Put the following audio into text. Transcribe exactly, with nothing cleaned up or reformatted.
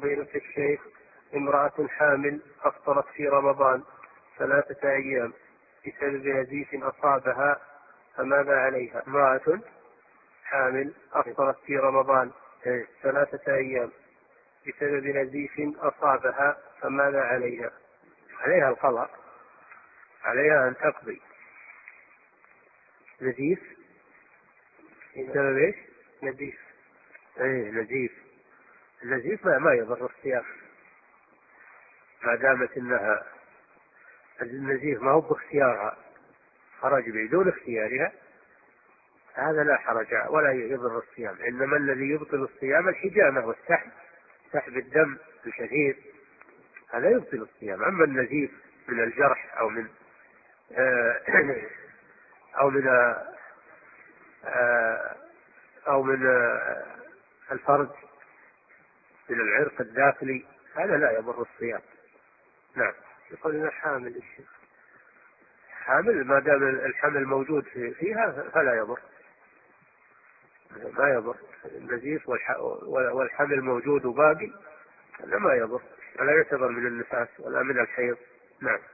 فضيلة الشيخ، امرأة حامل أفطرت في رمضان ثلاثة أيام بسبب نزيف أصابها، فماذا عليها؟ امرأة حامل أفطرت في رمضان ثلاثة أيام بسبب نزيف أصابها، فماذا عليها؟ عليها القضاء، عليها أن تقضي. نزيف بسبب ايش؟ نزيف. ايه نزيف. النزيف ما, ما يضر الصيام ما دامت انها النزيف ما هو باختيارها، خرج بدون اختيارها، هذا لا حرج ولا يضر الصيام. انما الذي يبطل الصيام الحجامة والسحب، سحب الدم الكثير، هذا يبطل الصيام. اما النزيف من الجرح او من آه او من آه او من آه الفرج، من العرق الداخلي، هذا لا يضر الصيام. نعم. يقول لنا حامل الشيخ، حامل ما دام الحمل موجود فيها فلا يضر، ما يضر. النزيف والحمل موجود وباقي، هذا ما يضر، ولا يعتبر من النفاس ولا من الحيض. نعم.